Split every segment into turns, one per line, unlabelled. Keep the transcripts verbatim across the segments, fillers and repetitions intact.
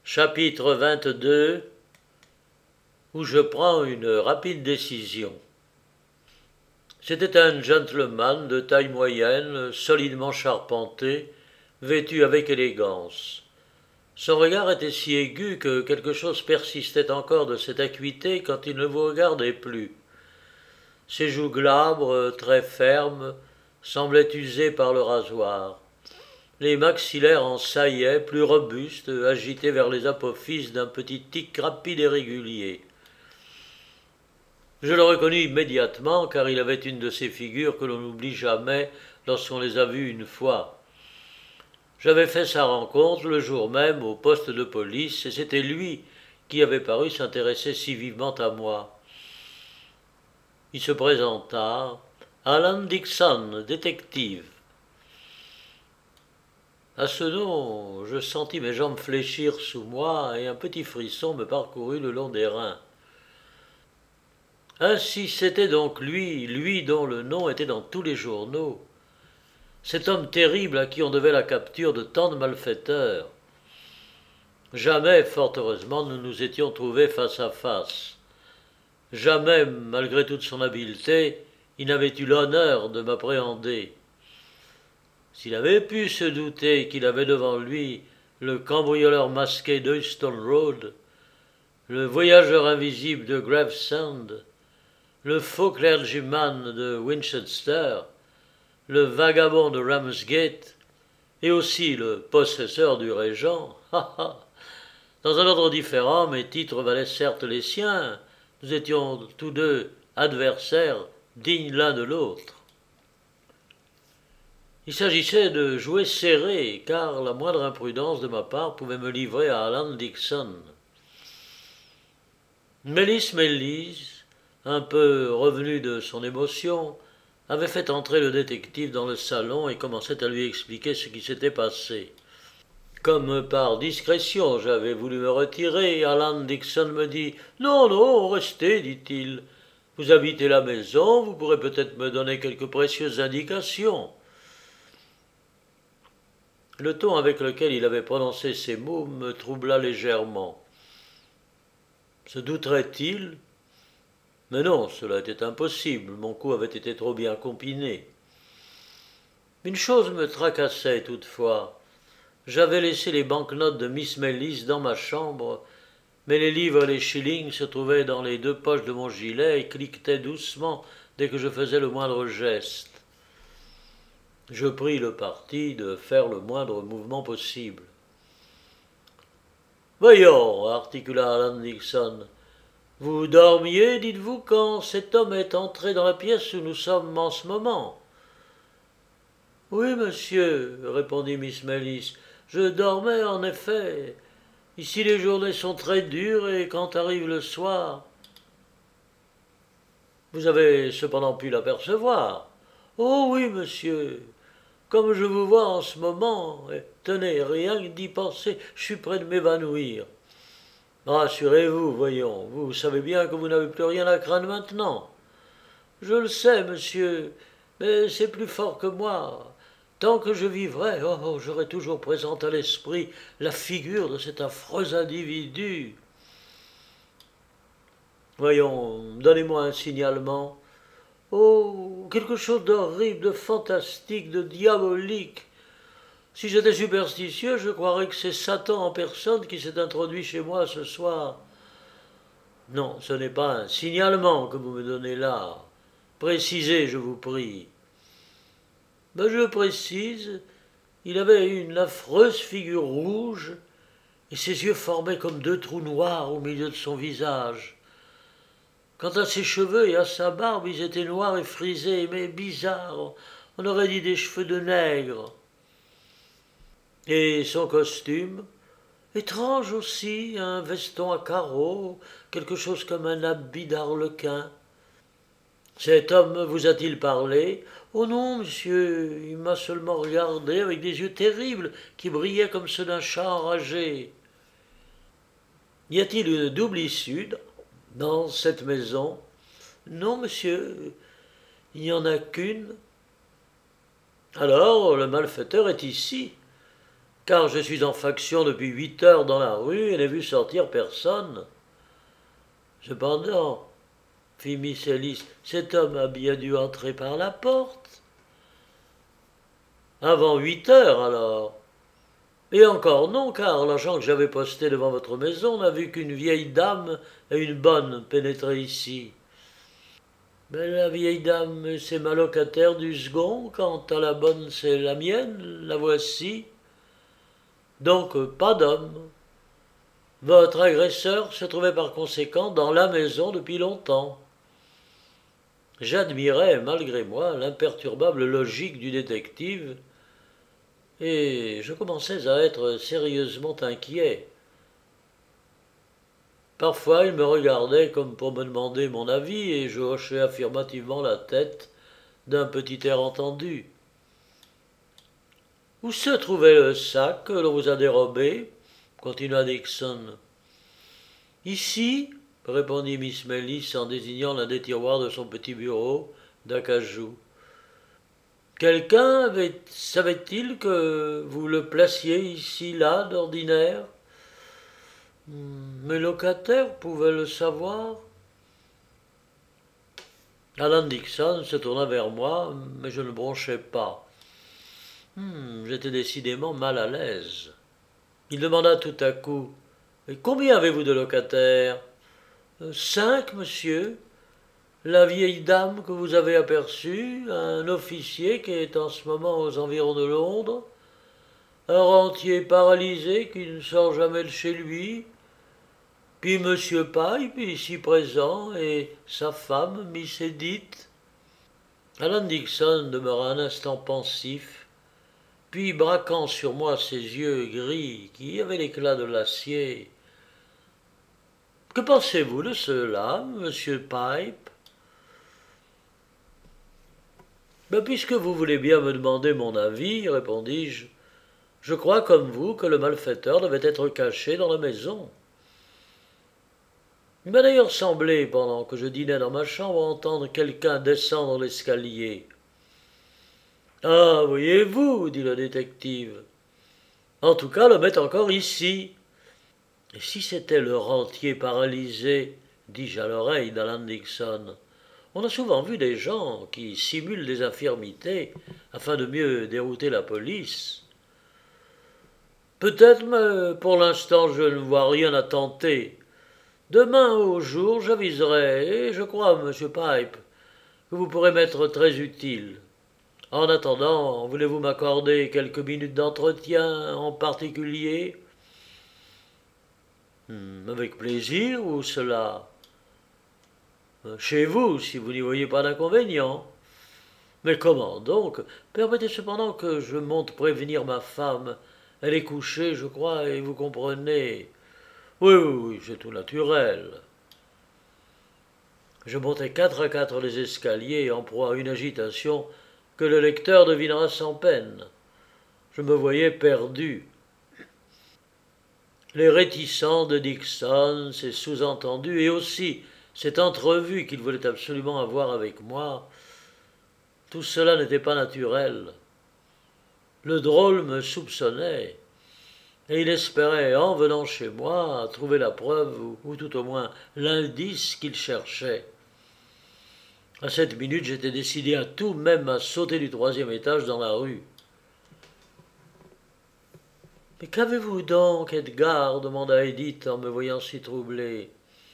Chapitre vingt-deux, où je prends une rapide décision. C'était un gentleman de taille moyenne, solidement charpenté, vêtu avec élégance. Son regard était si aigu que quelque chose persistait encore de cette acuité quand il ne vous regardait plus. Ses joues glabres, très fermes, semblaient usées par le rasoir. Les maxillaires en saillaient, plus robustes, agités vers les apophyses d'un petit tic rapide et régulier. Je le reconnus immédiatement, car il avait une de ces figures que l'on n'oublie jamais lorsqu'on les a vues une fois. J'avais fait sa rencontre le jour même au poste de police, et c'était lui qui avait paru s'intéresser si vivement à moi. Il se présenta, Alan Dixon, détective. À ce nom, je sentis mes jambes fléchir sous moi et un petit frisson me parcourut le long des reins. Ainsi c'était donc lui, lui dont le nom était dans tous les journaux. Cet homme terrible à qui on devait la capture de tant de malfaiteurs. Jamais, fort heureusement, nous nous étions trouvés face à face. Jamais, malgré toute son habileté, il n'avait eu l'honneur de m'appréhender. S'il avait pu se douter qu'il avait devant lui le cambrioleur masqué d'Euston Road, le voyageur invisible de Gravesend, le faux clergyman de Winchester, le vagabond de Ramsgate, et aussi le possesseur du régent, dans un ordre différent, mes titres valaient certes les siens, nous étions tous deux adversaires dignes l'un de l'autre. Il s'agissait de jouer serré, car la moindre imprudence de ma part pouvait me livrer à Alan Dixon. Mélis Mélis, un peu revenu de son émotion, avait fait entrer le détective dans le salon et commençait à lui expliquer ce qui s'était passé. Comme par discrétion j'avais voulu me retirer, Alan Dixon me dit « Non, non, restez, dit-il. Vous habitez la maison, vous pourrez peut-être me donner quelques précieuses indications. » Le ton avec lequel il avait prononcé ces mots me troubla légèrement. Se douterait-il ? Mais non, cela était impossible, mon coup avait été trop bien combiné. Une chose me tracassait toutefois. J'avais laissé les banknotes de Miss Mélis dans ma chambre, mais les livres et les shillings se trouvaient dans les deux poches de mon gilet et cliquetaient doucement dès que je faisais le moindre geste. Je pris le parti de faire le moindre mouvement possible. « Voyons, articula Alan Dixon, vous dormiez, dites-vous, quand cet homme est entré dans la pièce où nous sommes en ce moment ?»« Oui, monsieur, répondit Miss Mélis, je dormais en effet. Ici les journées sont très dures et quand arrive le soir... » « Vous avez cependant pu l'apercevoir ?»« Oh oui, monsieur. Comme je vous vois en ce moment, et tenez, rien que d'y penser, je suis près de m'évanouir. Rassurez-vous, voyons, vous savez bien que vous n'avez plus rien à craindre maintenant. »« Je le sais, monsieur, mais c'est plus fort que moi. Tant que je vivrai, oh, oh, j'aurai toujours présente à l'esprit la figure de cet affreux individu. » « Voyons, donnez-moi un signalement. »« Oh, quelque chose d'horrible, de fantastique, de diabolique. Si j'étais superstitieux, je croirais que c'est Satan en personne qui s'est introduit chez moi ce soir. » »« Non, ce n'est pas un signalement que vous me donnez là. Précisez, je vous prie. » »« Ben, je précise. Il avait une affreuse figure rouge, et ses yeux formaient comme deux trous noirs au milieu de son visage. Quant à ses cheveux et à sa barbe, ils étaient noirs et frisés, mais bizarres, on aurait dit des cheveux de nègre. Et son costume ? Étrange aussi, un veston à carreaux, quelque chose comme un habit d'arlequin. Cet homme vous a-t-il parlé ? Oh non, monsieur, il m'a seulement regardé avec des yeux terribles qui brillaient comme ceux d'un chat enragé. Y a-t-il une double issue dans cette maison ? Non, monsieur, il n'y en a qu'une. Alors, le malfaiteur est ici. car je suis en faction depuis huit heures dans la rue et n'ai vu sortir personne. Cependant, fit Miss Ellis, cet homme a bien dû entrer par la porte. Avant huit heures, alors. Et encore non, car l'agent que j'avais posté devant votre maison n'a vu qu'une vieille dame et une bonne pénétrer ici. Mais la vieille dame, c'est ma locataire du second, quant à la bonne, c'est la mienne, la voici. Donc, pas d'homme. Votre agresseur se trouvait par conséquent dans la maison depuis longtemps. J'admirais, malgré moi, l'imperturbable logique du détective, et je commençais à être sérieusement inquiet. Parfois, il me regardait comme pour me demander mon avis, et je hochais affirmativement la tête d'un petit air entendu. Où se trouvait le sac que l'on vous a dérobé continua Dixon. Ici, répondit Miss Mellis en désignant l'un des tiroirs de son petit bureau d'acajou. Quelqu'un savait-il que vous le placiez ici, là, d'ordinaire? Mes locataires pouvaient le savoir. Alan Dixon se tourna vers moi, mais je ne bronchais pas. Hmm, j'étais décidément mal à l'aise. Il demanda tout à coup « Et combien avez-vous de locataires ?»« Cinq, monsieur. La vieille dame que vous avez aperçue, un officier qui est en ce moment aux environs de Londres, un rentier paralysé qui ne sort jamais de chez lui, puis monsieur Pipe, ici présent, et sa femme, Miss Edith. » Alan Dixon demeura un instant pensif, puis braquant sur moi ses yeux gris qui avaient l'éclat de l'acier. « Que pensez-vous de cela, monsieur Pipe ?»« Ben, puisque vous voulez bien me demander mon avis, répondis-je, je crois comme vous que le malfaiteur devait être caché dans la maison. Il m'a d'ailleurs semblé, pendant que je dînais dans ma chambre, entendre quelqu'un descendre l'escalier. »« Ah, voyez-vous, dit le détective. En tout cas, l'homme est encore ici. »« Et si c'était le rentier paralysé, dis-je à l'oreille d'Alan Dixon, on a souvent vu des gens qui simulent des infirmités afin de mieux dérouter la police. »« Peut-être, mais pour l'instant je ne vois rien à tenter. Demain au jour, j'aviserai, et je crois, monsieur Pipe, que vous pourrez m'être très utile. En attendant, voulez-vous m'accorder quelques minutes d'entretien en particulier ? » Hmm, avec plaisir, ou cela ? Chez vous, si vous n'y voyez pas d'inconvénient. Mais comment donc ? Permettez cependant que je monte prévenir ma femme. Elle est couchée, je crois, et vous comprenez. Oui, oui, oui, c'est tout naturel. Je montai quatre à quatre les escaliers en proie à une agitation que le lecteur devinera sans peine. Je me voyais perdu. Les réticents de Dixon, ses sous-entendus, et aussi cette entrevue qu'il voulait absolument avoir avec moi, tout cela n'était pas naturel. Le drôle me soupçonnait, et il espérait, en venant chez moi, trouver la preuve, ou, ou tout au moins l'indice qu'il cherchait. À cette minute, j'étais décidé à tout, même à sauter du troisième étage dans la rue. « Mais qu'avez-vous donc, Edgar » demanda Edith en me voyant si troublé.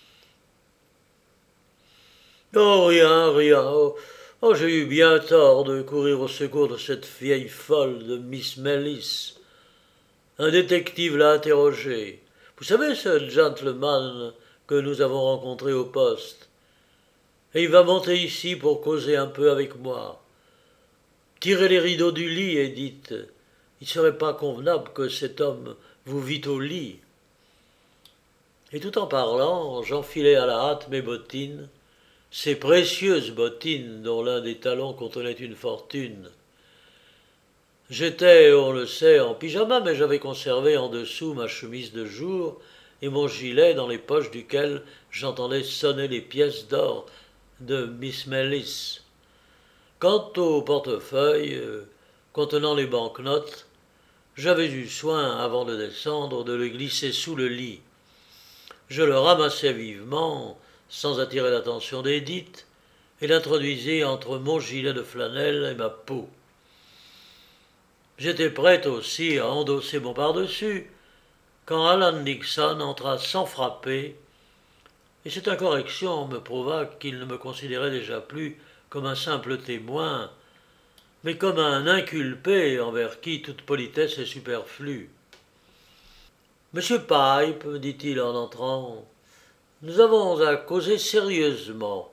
« Oh, rien, rien. Oh, oh, j'ai eu bien tort de courir au secours de cette vieille folle de Miss Mellis. Un détective l'a interrogée. Vous savez, ce gentleman que nous avons rencontré au poste. Et il va monter ici pour causer un peu avec moi. Tirez les rideaux du lit, Edith. Il ne serait pas convenable que cet homme vous vît au lit. » Et tout en parlant, j'enfilai à la hâte mes bottines, ces précieuses bottines dont l'un des talons contenait une fortune. J'étais, on le sait, en pyjama, mais j'avais conservé en dessous ma chemise de jour et mon gilet dans les poches duquel j'entendais sonner les pièces d'or de Miss Mellis. Quant au portefeuille euh, contenant les banknotes, J'avais eu soin, avant de descendre, de le glisser sous le lit. Je le ramassai vivement, sans attirer l'attention d'Édith, et l'introduisis entre mon gilet de flanelle et ma peau. J'étais prête aussi à endosser mon pardessus, quand Alan Dixon entra sans frapper, et cette incorrection me prouva qu'il ne me considérait déjà plus comme un simple témoin, mais comme un inculpé envers qui toute politesse est superflue. Monsieur Pipe, me dit-il en entrant, nous avons à causer sérieusement.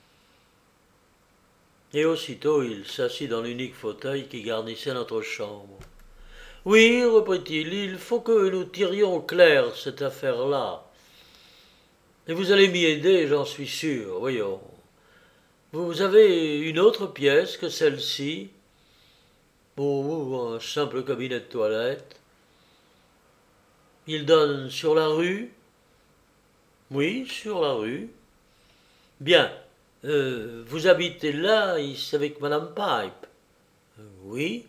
Et aussitôt il s'assit dans l'unique fauteuil qui garnissait notre chambre. Oui, reprit-il, il faut que nous tirions au clair cette affaire-là. Et vous allez m'y aider, j'en suis sûr. Voyons. Vous avez une autre pièce que celle-ci? Oh, un simple cabinet de toilette. Il donne sur la rue? Oui, sur la rue. Bien. Euh, vous habitez là, ici, avec Madame Pipe? Oui.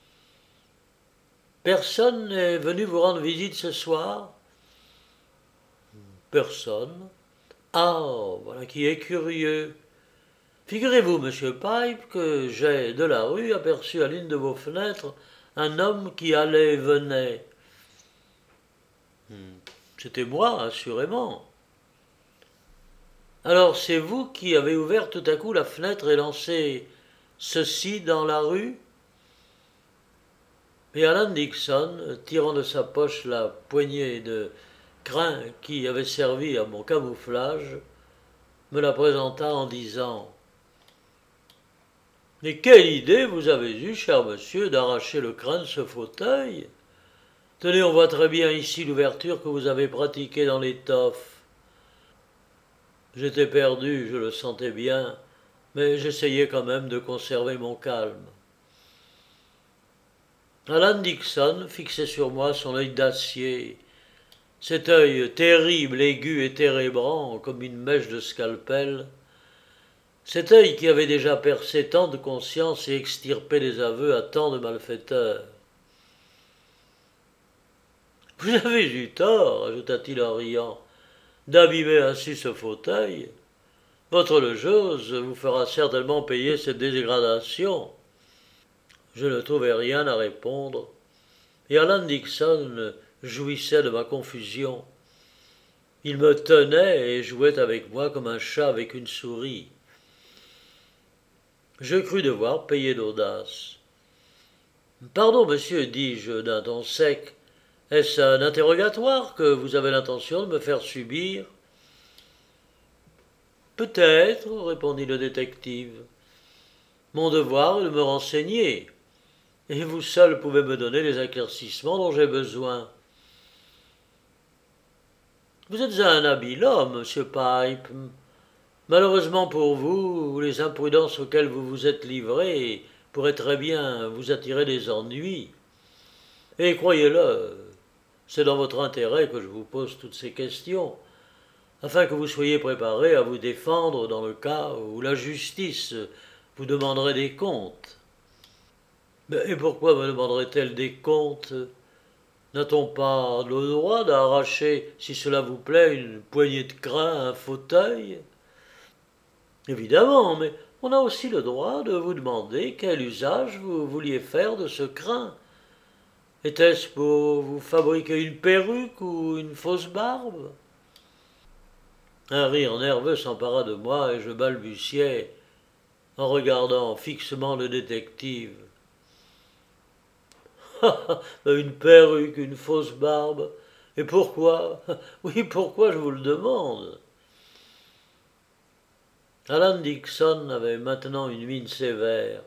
Personne n'est venu vous rendre visite ce soir? Personne. Ah, voilà qui est curieux. Figurez-vous, monsieur Pipe, que j'ai, de la rue, aperçu à l'une de vos fenêtres un homme qui allait et venait. C'était moi, assurément. Alors c'est vous qui avez ouvert tout à coup la fenêtre et lancé ceci dans la rue? Et Alan Dixon, tirant de sa poche la poignée de crin qui avait servi à mon camouflage, me la présenta en disant « Mais quelle idée vous avez eue, cher monsieur, d'arracher le crin de ce fauteuil? Tenez, on voit très bien ici l'ouverture que vous avez pratiquée dans l'étoffe. » J'étais perdu, je le sentais bien, mais j'essayais quand même de conserver mon calme. Alan Dixon fixait sur moi son œil d'acier, cet œil terrible, aigu et térébrant comme une mèche de scalpel, cet œil qui avait déjà percé tant de consciences et extirpé des aveux à tant de malfaiteurs. « Vous avez eu tort, ajouta-t-il en riant, d'abîmer ainsi ce fauteuil. Votre logeuse vous fera certainement payer cette dégradation. » Je ne trouvais rien à répondre, et Alan Dixon jouissait de ma confusion. Il me tenait et jouait avec moi comme un chat avec une souris. Je crus devoir payer d'audace. « Pardon, monsieur, dis-je d'un ton sec, est-ce un interrogatoire que vous avez l'intention de me faire subir? » Peut-être, répondit le détective. Mon devoir est de me renseigner, et vous seul pouvez me donner les éclaircissements dont j'ai besoin. Vous êtes un habile homme, monsieur Pipe. Malheureusement pour vous, les imprudences auxquelles vous vous êtes livré pourraient très bien vous attirer des ennuis. Et croyez-le, c'est dans votre intérêt que je vous pose toutes ces questions, afin que vous soyez préparé à vous défendre dans le cas où la justice vous demanderait des comptes. Et pourquoi me demanderait-elle des comptes? N'a-t-on pas le droit d'arracher, si cela vous plaît, une poignée de crin à un fauteuil? Évidemment, mais on a aussi le droit de vous demander quel usage vous vouliez faire de ce crin. Était-ce pour vous fabriquer une perruque ou une fausse barbe? Un rire nerveux s'empara de moi et je balbutiai, en regardant fixement le détective. « Une perruque, une fausse barbe. Et pourquoi? Oui, pourquoi, je vous le demande. » Alan Dixon avait maintenant une mine sévère.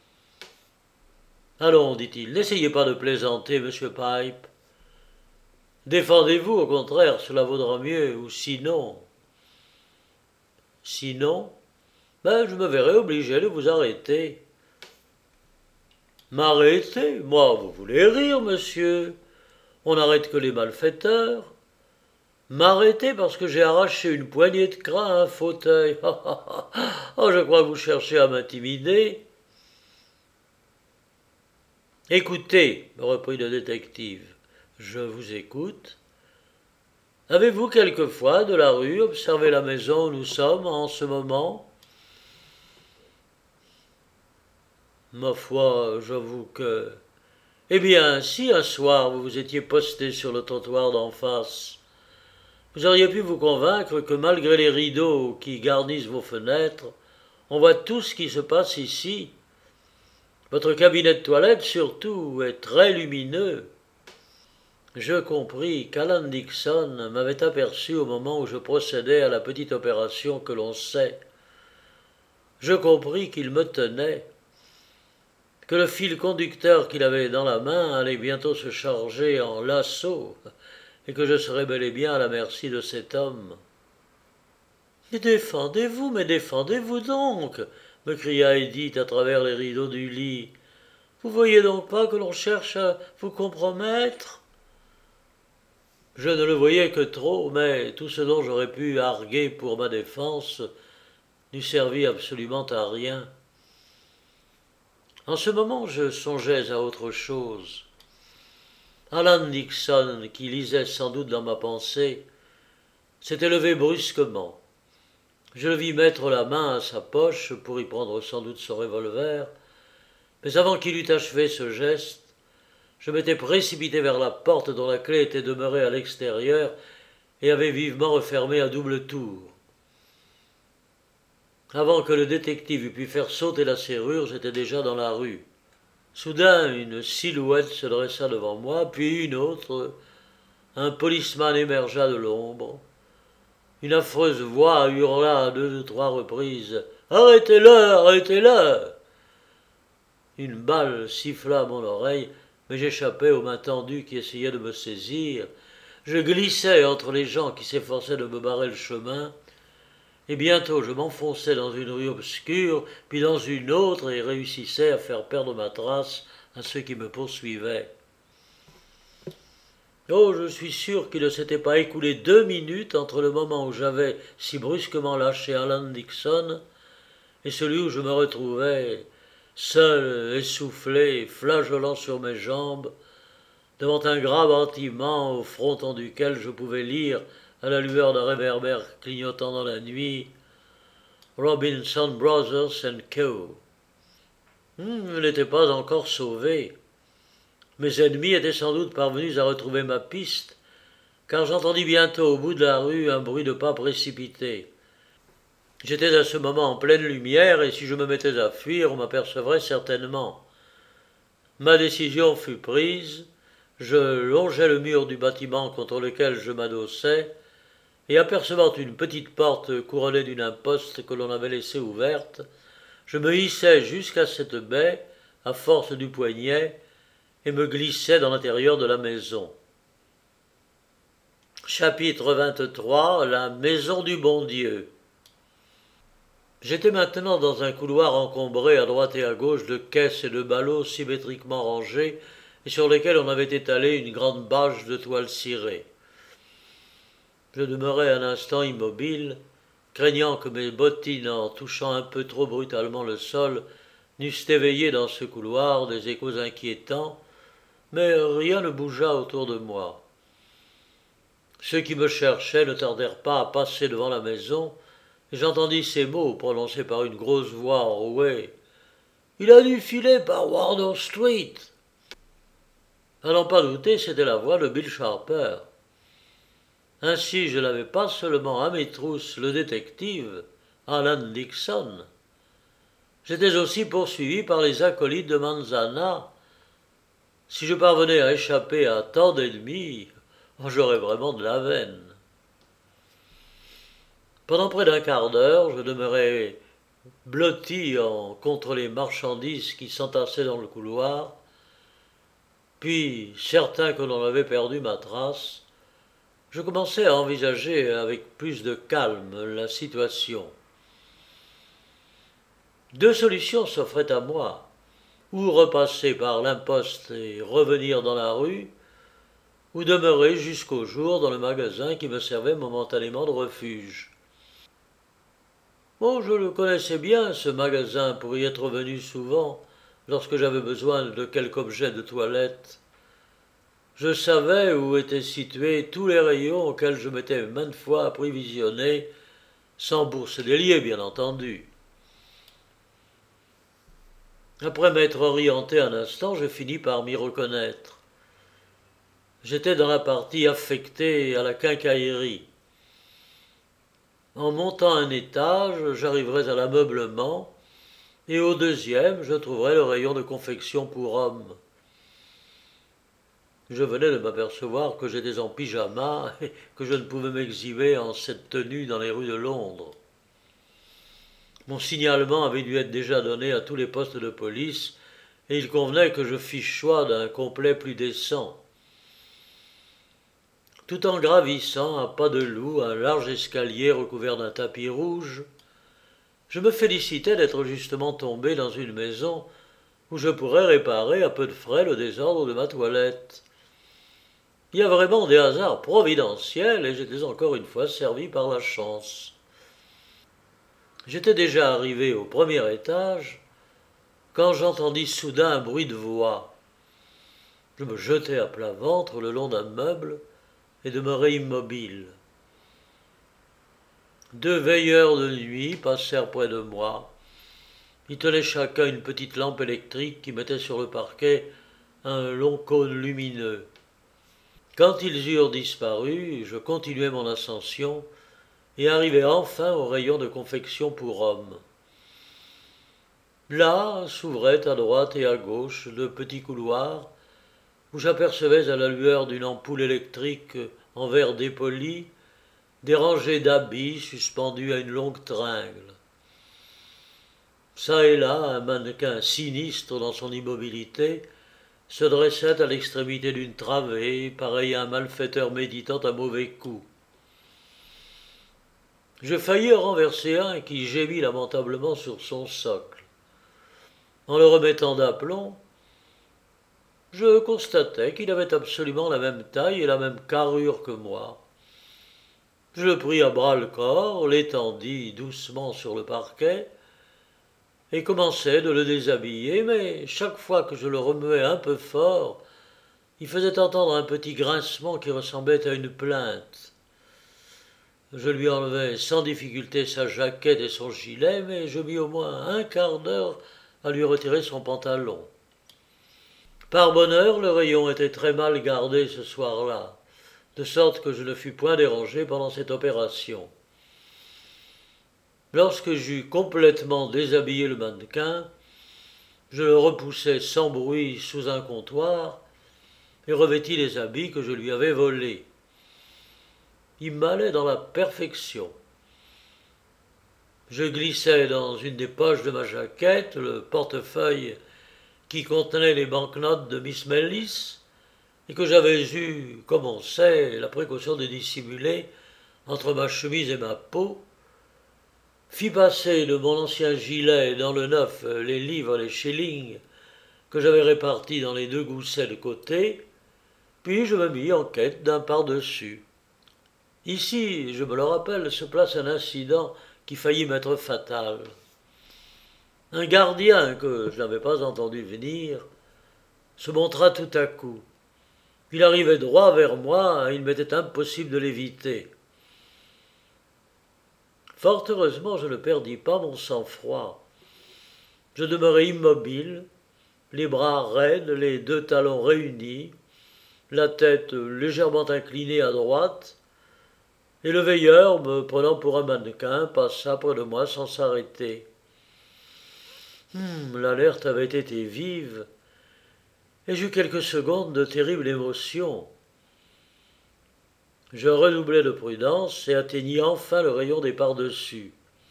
« Allons, dit-il, n'essayez pas de plaisanter, monsieur Pipe. Défendez-vous, au contraire, cela vaudra mieux, ou sinon... » Sinon, ben, je me verrai obligé de vous arrêter. M'arrêter? Moi, vous voulez rire, monsieur. On n'arrête que les malfaiteurs. M'arrêter parce que j'ai arraché une poignée de crin à un fauteuil. Oh, je crois que vous cherchez à m'intimider. Écoutez, reprit le détective, je vous écoute. Avez-vous quelquefois, de la rue, observé la maison où nous sommes en ce moment? Ma foi, j'avoue que... Eh bien, si un soir vous vous étiez posté sur le trottoir d'en face, vous auriez pu vous convaincre que malgré les rideaux qui garnissent vos fenêtres, on voit tout ce qui se passe ici. Votre cabinet de toilette, surtout, est très lumineux. Je compris qu'Alan Dixon m'avait aperçu au moment où je procédais à la petite opération que l'on sait. Je compris qu'il me tenait, que le fil conducteur qu'il avait dans la main allait bientôt se charger en lasso, et que je serais bel et bien à la merci de cet homme. « Mais défendez-vous, mais défendez-vous donc !» me cria Edith à travers les rideaux du lit. « Vous voyez donc pas que l'on cherche à vous compromettre ?» Je ne le voyais que trop, mais tout ce dont j'aurais pu arguer pour ma défense n'eût servi absolument à rien. En ce moment, je songeais à autre chose. Alan Dixon, qui lisait sans doute dans ma pensée, s'était levé brusquement. Je le vis mettre la main à sa poche pour y prendre sans doute son revolver, mais avant qu'il eût achevé ce geste, je m'étais précipité vers la porte dont la clé était demeurée à l'extérieur et avait vivement refermé à double tour. Avant que le détective eût pu faire sauter la serrure, j'étais déjà dans la rue. Soudain, une silhouette se dressa devant moi, puis une autre. Un policeman émergea de l'ombre. Une affreuse voix hurla à deux ou trois reprises « Arrêtez-le, arrêtez-le !» Une balle siffla à mon oreille, mais j'échappais aux mains tendues qui essayaient de me saisir. Je glissais entre les gens qui s'efforçaient de me barrer le chemin, et bientôt je m'enfonçais dans une rue obscure, puis dans une autre, et réussissais à faire perdre ma trace à ceux qui me poursuivaient. Oh, je suis sûr qu'il ne s'était pas écoulé deux minutes entre le moment où j'avais si brusquement lâché Alan Dixon et celui où je me retrouvais, seul, essoufflé, flageolant sur mes jambes, devant un grand bâtiment au fronton duquel je pouvais lire, à la lueur d'un réverbère clignotant dans la nuit, Robinson Brothers and Co. Hmm, je n'étais pas encore sauvé. Mes ennemis étaient sans doute parvenus à retrouver ma piste, car j'entendis bientôt au bout de la rue un bruit de pas précipités. J'étais à ce moment en pleine lumière, et si je me mettais à fuir, on m'apercevrait certainement. Ma décision fut prise, je longeai le mur du bâtiment contre lequel je m'adossais, et apercevant une petite porte couronnée d'une imposte que l'on avait laissée ouverte, je me hissai jusqu'à cette baie, à force du poignet, et me glissai dans l'intérieur de la maison. Chapitre vingt-trois. La maison du bon Dieu. J'étais maintenant dans un couloir encombré à droite et à gauche de caisses et de ballots symétriquement rangés et sur lesquels on avait étalé une grande bâche de toile cirée. Je demeurai un instant immobile, craignant que mes bottines, en touchant un peu trop brutalement le sol, n'eussent éveillé dans ce couloir des échos inquiétants, mais rien ne bougea autour de moi. Ceux qui me cherchaient ne tardèrent pas à passer devant la maison, et j'entendis ces mots prononcés par une grosse voix enrouée. « Il a dû filer par Wardour Street !» À n'en pas douter, c'était la voix de Bill Sharper. Ainsi, je n'avais pas seulement à mes trousses le détective, Alan Dixon. J'étais aussi poursuivi par les acolytes de Manzana. Si je parvenais à échapper à tant d'ennemis, j'aurais vraiment de la veine. Pendant près d'un quart d'heure, je demeurais blotti en, contre les marchandises qui s'entassaient dans le couloir, puis, certain que l'on avait perdu ma trace, je commençais à envisager avec plus de calme la situation. Deux solutions s'offraient à moi, ou repasser par l'imposte et revenir dans la rue, ou demeurer jusqu'au jour dans le magasin qui me servait momentanément de refuge. Bon, je le connaissais bien, ce magasin, pour y être venu souvent, lorsque j'avais besoin de quelque objet de toilette. Je savais où étaient situés tous les rayons auxquels je m'étais maintes fois approvisionné, sans bourse déliée bien entendu. Après m'être orienté un instant, je finis par m'y reconnaître. J'étais dans la partie affectée à la quincaillerie. En montant un étage, j'arriverais à l'ameublement, et au deuxième, je trouverais le rayon de confection pour hommes. Je venais de m'apercevoir que j'étais en pyjama et que je ne pouvais m'exhiber en cette tenue dans les rues de Londres. Mon signalement avait dû être déjà donné à tous les postes de police, et il convenait que je fisse choix d'un complet plus décent. Tout en gravissant à pas de loup un large escalier recouvert d'un tapis rouge, je me félicitais d'être justement tombé dans une maison où je pourrais réparer à peu de frais le désordre de ma toilette. Il y a vraiment des hasards providentiels et j'étais encore une fois servi par la chance. J'étais déjà arrivé au premier étage quand j'entendis soudain un bruit de voix. Je me jetai à plat ventre le long d'un meuble et demeurai immobile. Deux veilleurs de nuit passèrent près de moi. Ils tenaient chacun une petite lampe électrique qui mettait sur le parquet un long cône lumineux. Quand ils eurent disparu, je continuai mon ascension et arrivai enfin au rayon de confection pour hommes. Là s'ouvraient à droite et à gauche de petits couloirs où j'apercevais à la lueur d'une ampoule électrique en verre dépoli des rangées d'habits suspendus à une longue tringle. Çà et là, un mannequin sinistre dans son immobilité se dressait à l'extrémité d'une travée, pareil à un malfaiteur méditant un mauvais coup. Je faillis renverser un qui gémit lamentablement sur son socle. En le remettant d'aplomb, je constatai qu'il avait absolument la même taille et la même carrure que moi. Je le pris à bras-le-corps, l'étendis doucement sur le parquet, et commençai de le déshabiller, mais chaque fois que je le remuais un peu fort, il faisait entendre un petit grincement qui ressemblait à une plainte. Je lui enlevai sans difficulté sa jaquette et son gilet, mais je mis au moins un quart d'heure à lui retirer son pantalon. Par bonheur, le rayon était très mal gardé ce soir-là, de sorte que je ne fus point dérangé pendant cette opération. Lorsque j'eus complètement déshabillé le mannequin, je le repoussai sans bruit sous un comptoir et revêtis les habits que je lui avais volés. Il m'allait dans la perfection. Je glissai dans une des poches de ma jaquette le portefeuille qui contenait les banknotes de Miss Mellis et que j'avais eu, comme on sait, la précaution de dissimuler entre ma chemise et ma peau, fit passer de mon ancien gilet dans le neuf les livres et les shillings que j'avais répartis dans les deux goussets de côté, puis je me mis en quête d'un par-dessus. Ici, je me le rappelle, se place un incident qui faillit m'être fatal. Un gardien que je n'avais pas entendu venir se montra tout à coup. Il arrivait droit vers moi et il m'était impossible de l'éviter. Fort heureusement, je ne perdis pas mon sang-froid. Je demeurai immobile, les bras raides, les deux talons réunis, la tête légèrement inclinée à droite, et le veilleur, me prenant pour un mannequin, passa près de moi sans s'arrêter. Hum, l'alerte avait été vive, et j'eus quelques secondes de terrible émotion. Je redoublai de prudence et atteignis enfin le rayon des par-dessus.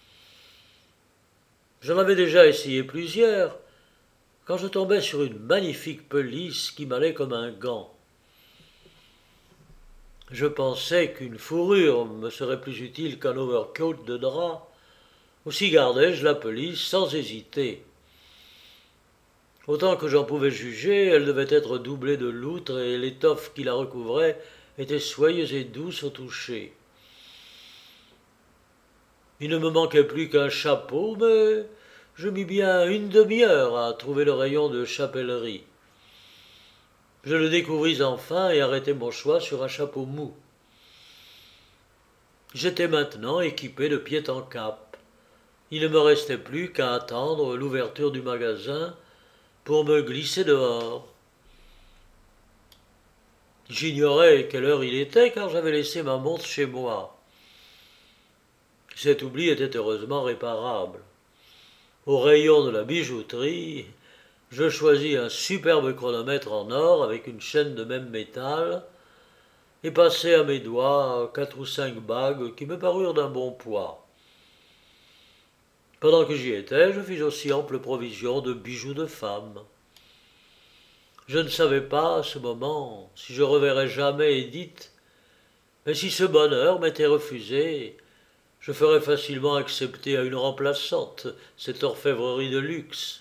J'en avais déjà essayé plusieurs, quand je tombai sur une magnifique pelisse qui m'allait comme un gant. Je pensais qu'une fourrure me serait plus utile qu'un overcoat de drap, aussi gardai-je la pelisse sans hésiter. Autant que j'en pouvais juger, elle devait être doublée de loutre et l'étoffe qui la recouvrait était soyeuse et douce au toucher. Il ne me manquait plus qu'un chapeau, mais je mis bien une demi-heure à trouver le rayon de chapellerie. Je le découvris enfin et arrêtai mon choix sur un chapeau mou. J'étais maintenant équipé de pied en cap. Il ne me restait plus qu'à attendre l'ouverture du magasin pour me glisser dehors. J'ignorais quelle heure il était car j'avais laissé ma montre chez moi. Cet oubli était heureusement réparable. Au rayon de la bijouterie, je choisis un superbe chronomètre en or avec une chaîne de même métal et passai à mes doigts quatre ou cinq bagues qui me parurent d'un bon poids. Pendant que j'y étais, je fis aussi ample provision de bijoux de femme. Je ne savais pas à ce moment si je reverrais jamais Édith, mais si ce bonheur m'était refusé, je ferais facilement accepter à une remplaçante cette orfèvrerie de luxe.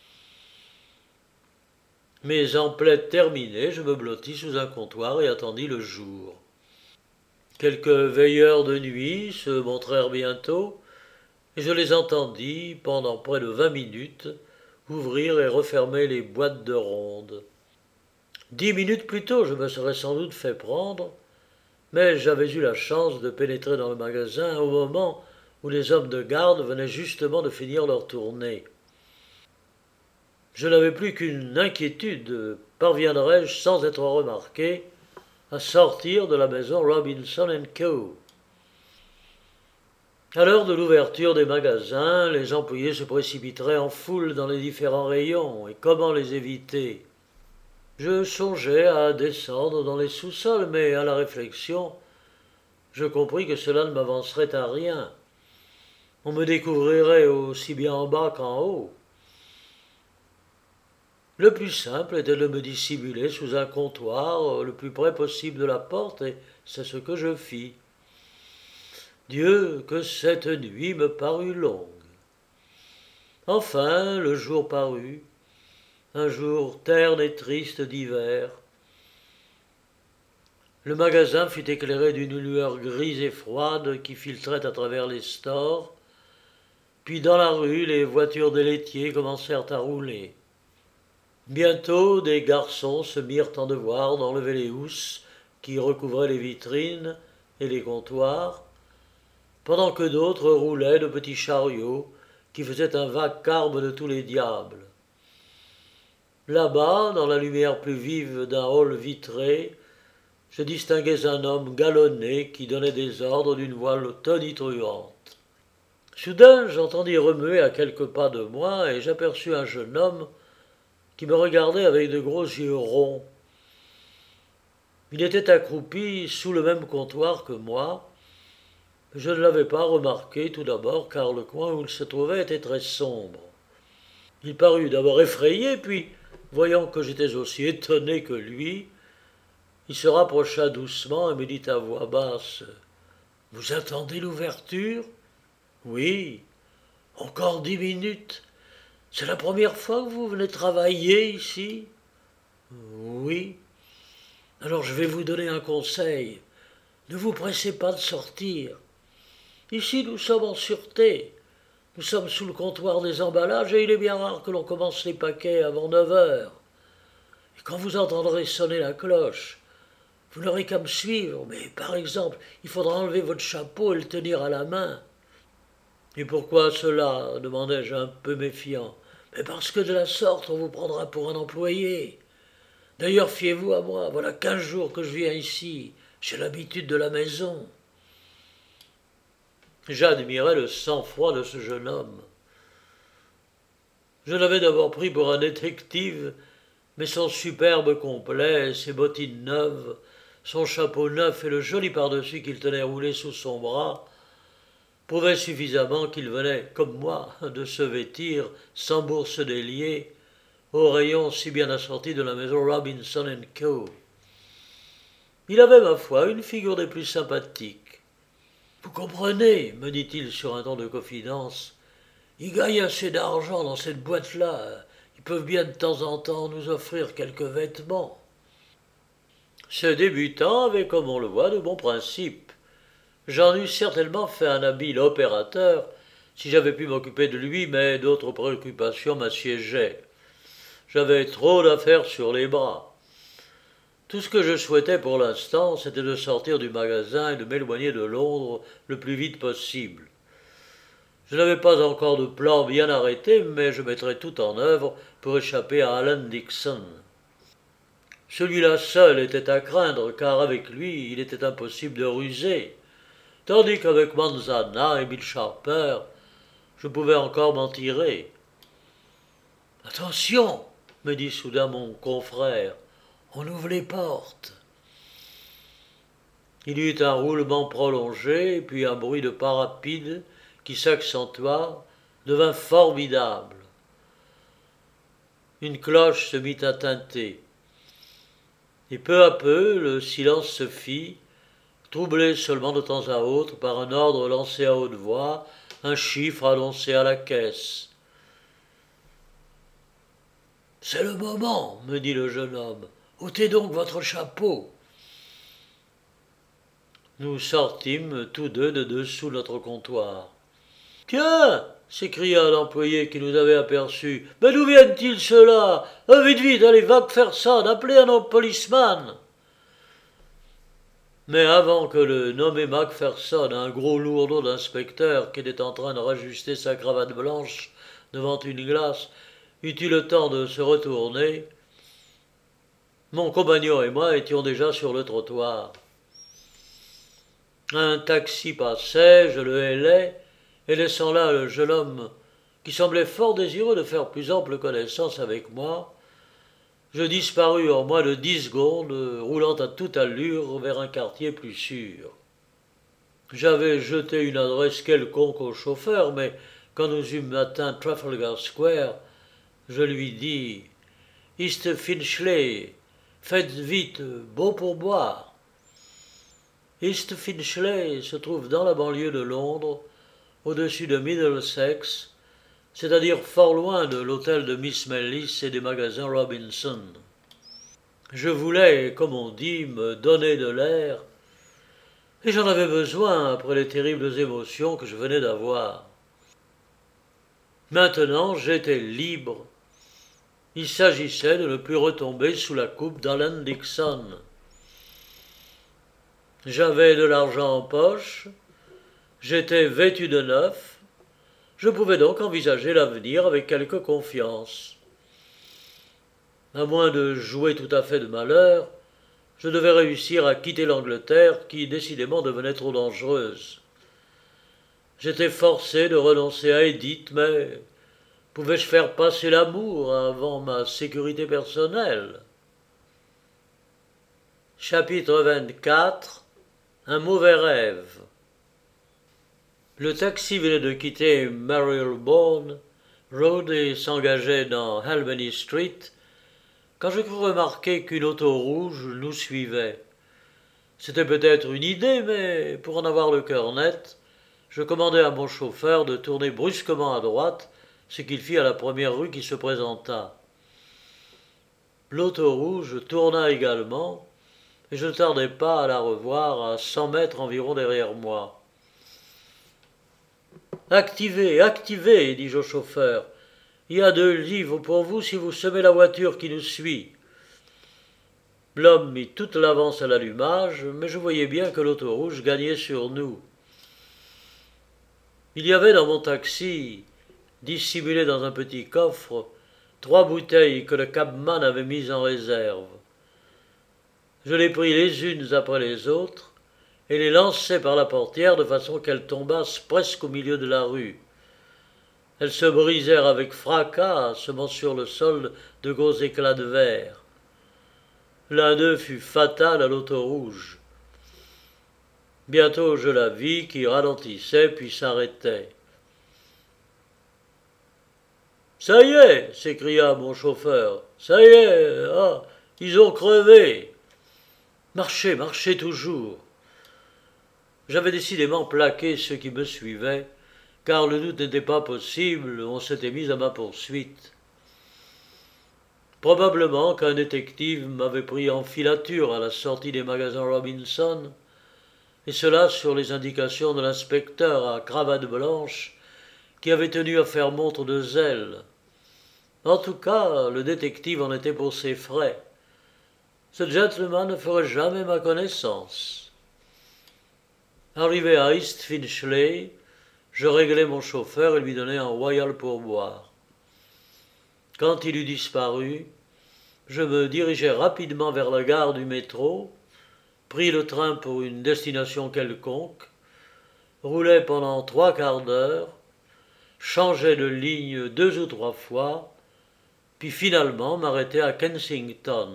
Mes emplettes terminées, je me blottis sous un comptoir et attendis le jour. Quelques veilleurs de nuit se montrèrent bientôt, et je les entendis, pendant près de vingt minutes, ouvrir et refermer les boîtes de ronde. Dix minutes plus tôt, je me serais sans doute fait prendre, mais j'avais eu la chance de pénétrer dans le magasin au moment où les hommes de garde venaient justement de finir leur tournée. Je n'avais plus qu'une inquiétude: parviendrais-je, sans être remarqué, à sortir de la maison Robinson and Co. À l'heure de l'ouverture des magasins, les employés se précipiteraient en foule dans les différents rayons, et comment les éviter? Je songeais à descendre dans les sous-sols, mais à la réflexion, je compris que cela ne m'avancerait à rien. On me découvrirait aussi bien en bas qu'en haut. Le plus simple était de me dissimuler sous un comptoir le plus près possible de la porte, et c'est ce que je fis. Dieu, que cette nuit me parut longue. Enfin, le jour parut, un jour terne et triste d'hiver. Le magasin fut éclairé d'une lueur grise et froide qui filtrait à travers les stores, puis dans la rue, les voitures des laitiers commencèrent à rouler. Bientôt, des garçons se mirent en devoir d'enlever les housses qui recouvraient les vitrines et les comptoirs, pendant que d'autres roulaient de petits chariots qui faisaient un vacarme de tous les diables. Là-bas, dans la lumière plus vive d'un hall vitré, je distinguais un homme galonné qui donnait des ordres d'une voix tonitruante. Soudain, j'entendis remuer à quelques pas de moi et j'aperçus un jeune homme qui me regardait avec de gros yeux ronds. Il était accroupi sous le même comptoir que moi. Je ne l'avais pas remarqué tout d'abord car le coin où il se trouvait était très sombre. Il parut d'abord effrayé, puis, voyant que j'étais aussi étonné que lui, il se rapprocha doucement et me dit à voix basse: « Vous attendez l'ouverture ?»« Oui. »« Encore dix minutes. C'est la première fois que vous venez travailler ici ?»« Oui. »« Alors je vais vous donner un conseil. Ne vous pressez pas de sortir. Ici nous sommes en sûreté. Nous sommes sous le comptoir des emballages et il est bien rare que l'on commence les paquets avant neuf heures. Et quand vous entendrez sonner la cloche, vous n'aurez qu'à me suivre, mais par exemple, il faudra enlever votre chapeau et le tenir à la main. »« Et pourquoi cela ?» demandai-je un peu méfiant. « Mais parce que de la sorte, on vous prendra pour un employé. D'ailleurs, fiez-vous à moi, voilà quinze jours que je viens ici, j'ai l'habitude de la maison. » J'admirais le sang-froid de ce jeune homme. Je l'avais d'abord pris pour un détective, mais son superbe complet, ses bottines neuves, son chapeau neuf et le joli pardessus qu'il tenait roulé sous son bras prouvaient suffisamment qu'il venait, comme moi, de se vêtir, sans bourse déliée, au rayon si bien assorti de la maison Robinson and Co. Il avait, ma foi, une figure des plus sympathiques. « Vous comprenez, me dit-il sur un ton de confidence, ils gagnent assez d'argent dans cette boîte-là. Ils peuvent bien de temps en temps nous offrir quelques vêtements. » Ce débutant avait, comme on le voit, de bons principes. J'en eus certainement fait un habile opérateur si j'avais pu m'occuper de lui, mais d'autres préoccupations m'assiégeaient. J'avais trop d'affaires sur les bras. Tout ce que je souhaitais pour l'instant, c'était de sortir du magasin et de m'éloigner de Londres le plus vite possible. Je n'avais pas encore de plan bien arrêté, mais je mettrais tout en œuvre pour échapper à Alan Dixon. Celui-là seul était à craindre, car avec lui, il était impossible de ruser, tandis qu'avec Manzana et Bill Sharper, je pouvais encore m'en tirer. « Attention !» me dit soudain mon confrère, « on ouvre les portes. » Il y eut un roulement prolongé, puis un bruit de pas rapide qui s'accentua, devint formidable. Une cloche se mit à tinter. Et peu à peu, le silence se fit, troublé seulement de temps à autre par un ordre lancé à haute voix, un chiffre annoncé à la caisse. « C'est le moment, me dit le jeune homme. Ôtez donc votre chapeau. Nous sortîmes tous deux de dessous notre comptoir. « Tiens !» s'écria l'employé qui nous avait aperçus. « Mais d'où viennent-ils ceux-là ? Ah, vite, vite, allez, Macpherson, appelez un autre policeman !» Mais avant que le nommé Macpherson, un gros lourdeau d'inspecteur qui était en train de rajuster sa cravate blanche devant une glace, eût eu le temps de se retourner, mon compagnon et moi étions déjà sur le trottoir. Un taxi passait, je le hélai, et laissant là le jeune homme qui semblait fort désireux de faire plus ample connaissance avec moi, je disparus en moins de dix secondes, roulant à toute allure vers un quartier plus sûr. J'avais jeté une adresse quelconque au chauffeur, mais quand nous eûmes atteint Trafalgar Square, je lui dis « East Finchley, faites vite, beau pour boire ». East Finchley se trouve dans la banlieue de Londres, au-dessus de Middlesex, c'est-à-dire fort loin de l'hôtel de Miss Mellis et des magasins Robinson. Je voulais, comme on dit, me donner de l'air, et j'en avais besoin après les terribles émotions que je venais d'avoir. Maintenant, j'étais libre. Il s'agissait de ne plus retomber sous la coupe d'Alan Dixon. J'avais de l'argent en poche, j'étais vêtu de neuf, je pouvais donc envisager l'avenir avec quelque confiance. À moins de jouer tout à fait de malheur, je devais réussir à quitter l'Angleterre qui décidément devenait trop dangereuse. J'étais forcé de renoncer à Edith, mais pouvais-je faire passer l'amour avant ma sécurité personnelle ? Chapitre vingt-quatre. Un mauvais rêve. Le taxi venait de quitter Marylebone Road et s'engageait dans Albany Street quand je crus remarquer qu'une auto rouge nous suivait. C'était peut-être une idée, mais pour en avoir le cœur net, je commandai à mon chauffeur de tourner brusquement à droite, ce qu'il fit à la première rue qui se présenta. L'auto rouge tourna également, et je ne tardai pas à la revoir à cent mètres environ derrière moi. « Activez, activez, dis-je au chauffeur. Il y a deux livres pour vous si vous semez la voiture qui nous suit. » L'homme mit toute l'avance à l'allumage, mais je voyais bien que l'auto rouge gagnait sur nous. Il y avait dans mon taxi, dissimulé dans un petit coffre, trois bouteilles que le cabman avait mises en réserve. Je les pris les unes après les autres et les lançai par la portière de façon qu'elles tombassent presque au milieu de la rue. Elles se brisèrent avec fracas, semant sur le sol de gros éclats de verre. L'un d'eux fut fatal à l'auto rouge. Bientôt je la vis qui ralentissait puis s'arrêtait. « Ça y est !» s'écria mon chauffeur. « Ça y est, ah, ils ont crevé !» Marchez, marchez toujours. J'avais décidément plaqué ceux qui me suivaient, car le doute n'était pas possible, on s'était mis à ma poursuite. Probablement qu'un détective m'avait pris en filature à la sortie des magasins Robinson, et cela sur les indications de l'inspecteur à cravate blanche qui avait tenu à faire montre de zèle. En tout cas, le détective en était pour ses frais. Ce gentleman ne ferait jamais ma connaissance. Arrivé à East Finchley, je réglai mon chauffeur et lui donnai un royal pourboire. Quand il eut disparu, je me dirigeai rapidement vers la gare du métro, pris le train pour une destination quelconque, roulai pendant trois quarts d'heure, changeai de ligne deux ou trois fois, puis finalement m'arrêtai à Kensington.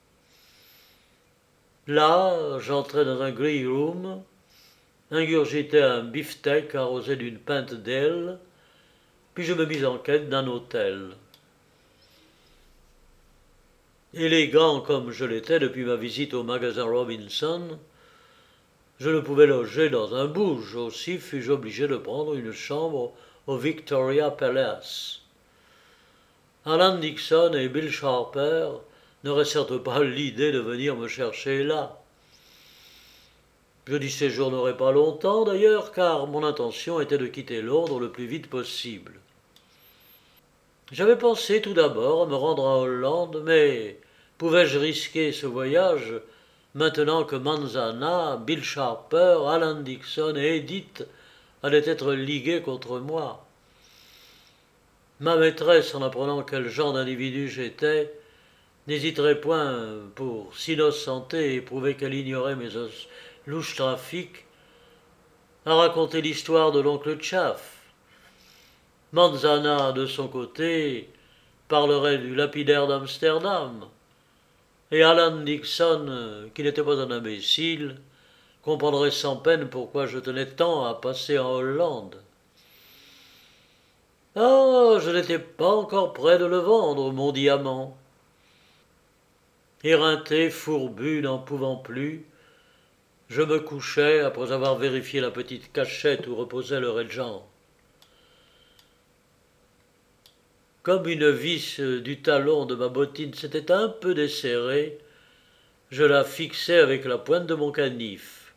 Là, j'entrai dans un grey room, ingurgitai un beefsteak arrosé d'une pinte d'ale, puis je me mis en quête d'un hôtel. Élégant comme je l'étais depuis ma visite au magasin Robinson, je ne pouvais loger dans un bouge, aussi fus-je obligé de prendre une chambre au Victoria Palace. Alan Dixon et Bill Sharper n'auraient certes pas l'idée de venir me chercher là. Je n'y séjournerai pas longtemps d'ailleurs, car mon intention était de quitter Londres le plus vite possible. J'avais pensé tout d'abord à me rendre en Hollande, mais pouvais-je risquer ce voyage maintenant que Manzana, Bill Sharper, Alan Dixon et Edith allaient être ligués contre moi? Ma maîtresse, en apprenant quel genre d'individu j'étais, n'hésiterait point, pour s'innocenter et prouver qu'elle ignorait mes louches trafics, à raconter l'histoire de l'oncle Chaff. Manzana, de son côté, parlerait du lapidaire d'Amsterdam, et Alan Dixon, qui n'était pas un imbécile, comprendrait sans peine pourquoi je tenais tant à passer en Hollande. Ah, je n'étais pas encore prêt de le vendre, mon diamant. Éreinté, fourbu, n'en pouvant plus, je me couchai après avoir vérifié la petite cachette où reposait le régent. Comme une vis du talon de ma bottine s'était un peu desserrée, je la fixai avec la pointe de mon canif.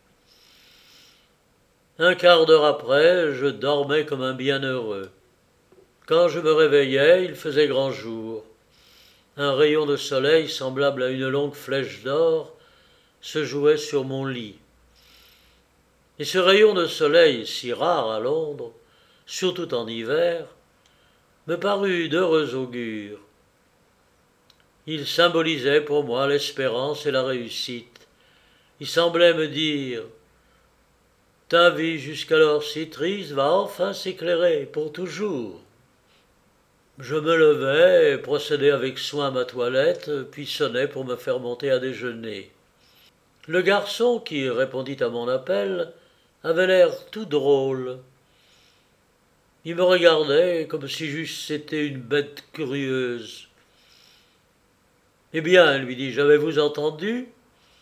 Un quart d'heure après, je dormais comme un bienheureux. Quand je me réveillai, il faisait grand jour. Un rayon de soleil semblable à une longue flèche d'or se jouait sur mon lit. Et ce rayon de soleil, si rare à Londres, surtout en hiver, me parut d'heureux augure. Il symbolisait pour moi l'espérance et la réussite. Il semblait me dire « Ta vie jusqu'alors si triste va enfin s'éclairer pour toujours ». Je me levai, procédai avec soin à ma toilette, puis sonnai pour me faire monter à déjeuner. Le garçon qui répondit à mon appel avait l'air tout drôle. Il me regardait comme si j'eusse été une bête curieuse. « Eh bien, lui dis-je, avez-vous entendu ?»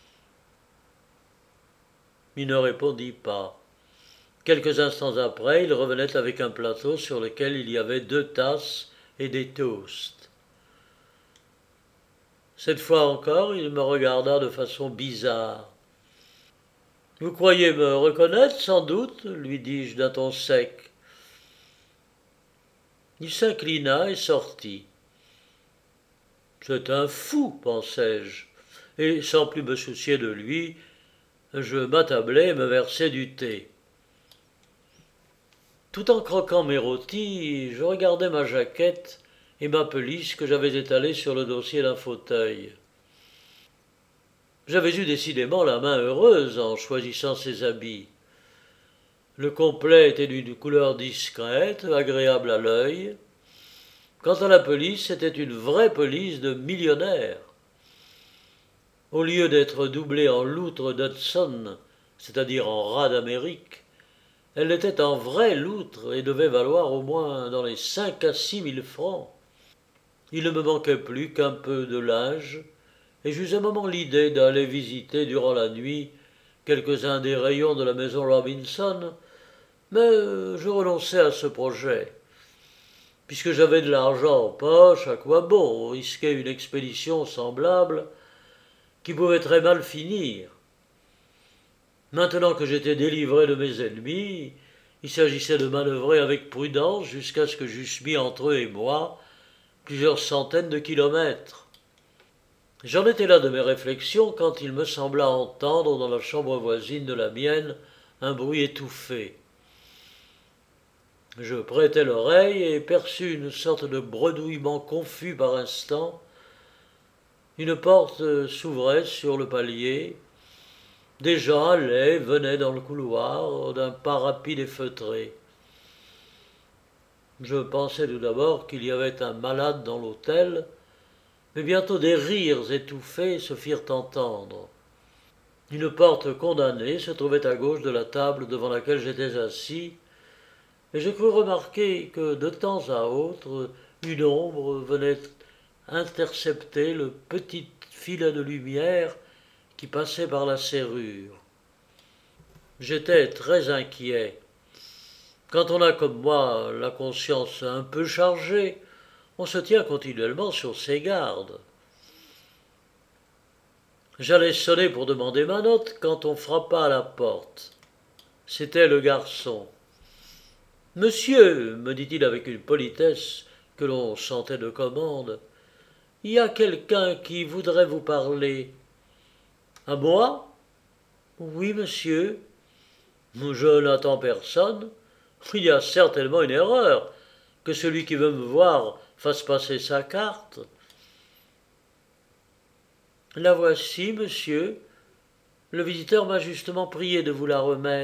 Il ne répondit pas. Quelques instants après, il revenait avec un plateau sur lequel il y avait deux tasses et des toasts. Cette fois encore, il me regarda de façon bizarre. « Vous croyez me reconnaître, sans doute ?» lui dis-je d'un ton sec. Il s'inclina et sortit. « C'est un fou, pensai-je, et sans plus me soucier de lui, je m'attablai et me versai du thé. Tout en croquant mes rôtis, je regardais ma jaquette et ma pelisse que j'avais étalée sur le dossier d'un fauteuil. J'avais eu décidément la main heureuse en choisissant ces habits. Le complet était d'une couleur discrète, agréable à l'œil. Quant à la pelisse, c'était une vraie pelisse de millionnaire. Au lieu d'être doublée en loutre d'Hudson, c'est-à-dire en rat d'Amérique, elle était en vraie loutre et devait valoir au moins dans les cinq à six mille francs. Il ne me manquait plus qu'un peu de linge, et j'eus un moment l'idée d'aller visiter durant la nuit quelques-uns des rayons de la maison Robinson, mais je renonçai à ce projet. Puisque j'avais de l'argent en poche, à quoi bon risquer une expédition semblable qui pouvait très mal finir? Maintenant que j'étais délivré de mes ennemis, Il s'agissait de manœuvrer avec prudence jusqu'à ce que j'eusse mis entre eux et moi plusieurs centaines de kilomètres. J'en étais là de mes réflexions quand il me sembla entendre dans la chambre voisine de la mienne un bruit étouffé. Je prêtai l'oreille et perçus une sorte de bredouillement confus par instants. Une porte s'ouvrait sur le palier. Des gens allaient, venaient dans le couloir d'un pas rapide et feutré. Je pensais tout d'abord qu'il y avait un malade dans l'hôtel, mais bientôt des rires étouffés se firent entendre. Une porte condamnée se trouvait à gauche de la table devant laquelle j'étais assis, et je crus remarquer que de temps à autre une ombre venait intercepter le petit filet de lumière qui passait par la serrure. J'étais très inquiet. Quand on a comme moi la conscience un peu chargée, on se tient continuellement sur ses gardes. J'allais sonner pour demander ma note quand on frappa à la porte. C'était le garçon. « Monsieur, me dit-il avec une politesse que l'on sentait de commande, il y a quelqu'un qui voudrait vous parler. »« À moi ? » ?»« Oui, monsieur. »« Je n'attends personne. Il y a certainement une erreur, que celui qui veut me voir fasse passer sa carte. »« La voici, monsieur. Le visiteur m'a justement prié de vous la remettre. »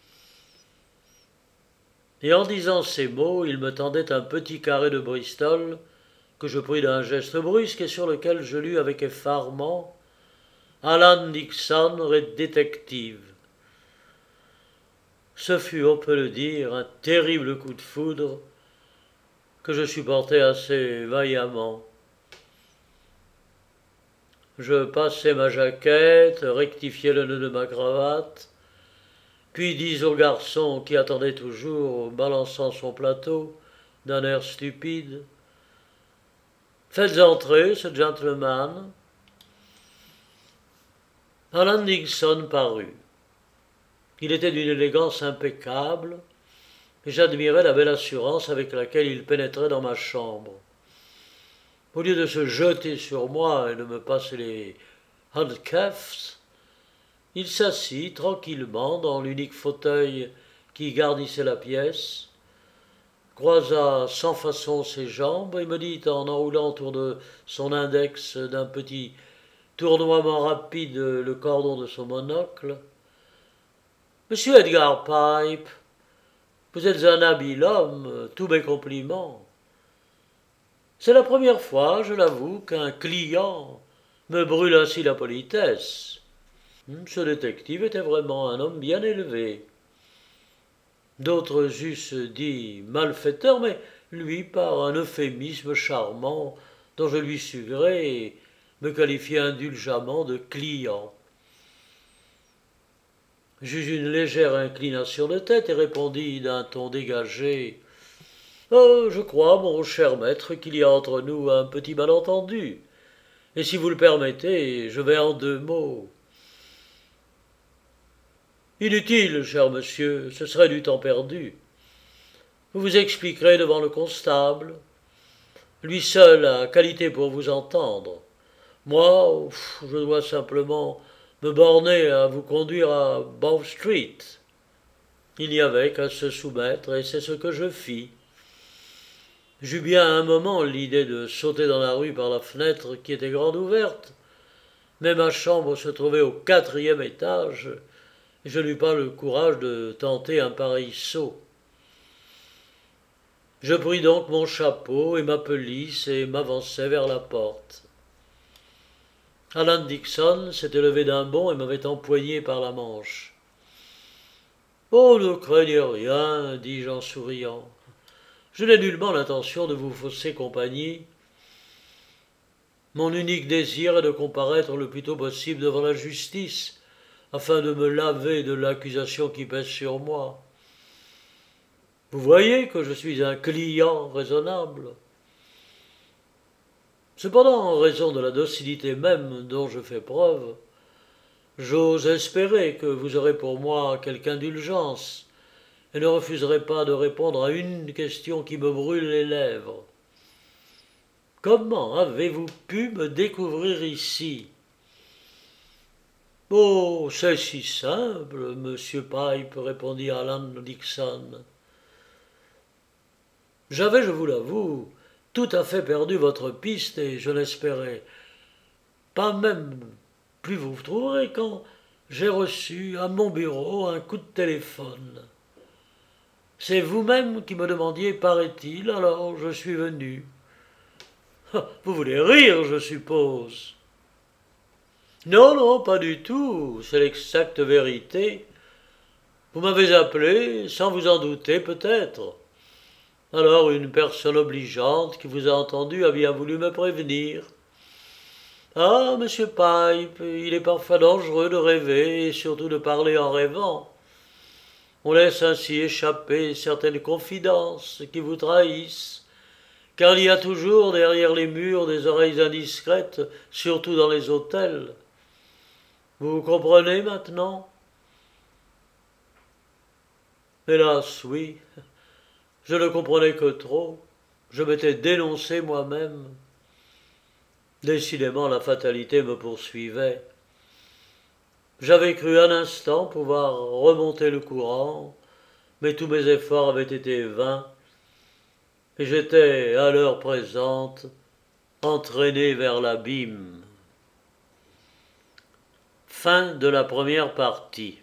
Et en disant ces mots, il me tendait un petit carré de Bristol que je pris d'un geste brusque et sur lequel je lus avec effarement « Alan Dixon, détective ». Ce fut, on peut le dire, un terrible coup de foudre que je supportai assez vaillamment. Je passai ma jaquette, rectifiai le nœud de ma cravate, puis dis au garçon qui attendait toujours, balançant son plateau d'un air stupide, « Faites entrer ce gentleman. » Alan Dixon parut. Il était d'une élégance impeccable, et j'admirais la belle assurance avec laquelle il pénétrait dans ma chambre. Au lieu de se jeter sur moi et de me passer les handcuffs, il s'assit tranquillement dans l'unique fauteuil qui garnissait la pièce, croisa sans façon ses jambes et me dit en enroulant autour de son index d'un petit tournoiement rapide le cordon de son monocle, « Monsieur Edgar Pipe, vous êtes un habile homme, tous mes compliments. C'est la première fois, je l'avoue, qu'un client me brûle ainsi la politesse. » Ce détective était vraiment un homme bien élevé. D'autres eussent dit malfaiteur, mais lui, par un euphémisme charmant dont je lui sus gré, me qualifiait indulgemment de client. J'eus une légère inclination de tête et répondis d'un ton dégagé « Oh, je crois, mon cher maître, qu'il y a entre nous un petit malentendu. Et si vous le permettez, je vais en deux mots. » « Inutile, cher monsieur, ce serait du temps perdu. Vous vous expliquerez devant le constable. Lui seul a qualité pour vous entendre. Moi, je dois simplement me borner à vous conduire à Bow Street. » Il n'y avait qu'à se soumettre, et c'est ce que je fis. J'eus bien un moment l'idée de sauter dans la rue par la fenêtre qui était grande ouverte, mais ma chambre se trouvait au quatrième étage, et je n'eus pas le courage de tenter un pareil saut. Je pris donc mon chapeau et ma pelisse et m'avançai vers la porte. Alan Dixon s'était levé d'un bond et m'avait empoigné par la manche. « Oh, ne craignez rien, dis-je en souriant. Je n'ai nullement l'intention de vous fausser compagnie. Mon unique désir est de comparaître le plus tôt possible devant la justice, afin de me laver de l'accusation qui pèse sur moi. Vous voyez que je suis un client raisonnable. Cependant, en raison de la docilité même dont je fais preuve, j'ose espérer que vous aurez pour moi quelque indulgence, et ne refuserai pas de répondre à une question qui me brûle les lèvres. Comment avez-vous pu me découvrir ici ? Oh, c'est si simple, monsieur Pipe, répondit Alan Dixon. J'avais, je vous l'avoue, tout à fait perdu votre piste et je n'espérais pas même plus vous trouver quand j'ai reçu à mon bureau un coup de téléphone. C'est vous-même qui me demandiez, paraît-il, alors je suis venu. Vous voulez rire, je suppose. Non, non, pas du tout, c'est l'exacte vérité. Vous m'avez appelé, sans vous en douter peut-être. Alors une personne obligeante qui vous a entendu a bien voulu me prévenir. Ah, monsieur Pipe, il est parfois dangereux de rêver et surtout de parler en rêvant. On laisse ainsi échapper certaines confidences qui vous trahissent, car il y a toujours derrière les murs des oreilles indiscrètes, surtout dans les hôtels. Vous comprenez maintenant ? Hélas, oui. Je ne comprenais que trop. Je m'étais dénoncé moi-même. Décidément, la fatalité me poursuivait. J'avais cru un instant pouvoir remonter le courant, mais tous mes efforts avaient été vains, et j'étais, à l'heure présente, entraîné vers l'abîme. Fin de la première partie.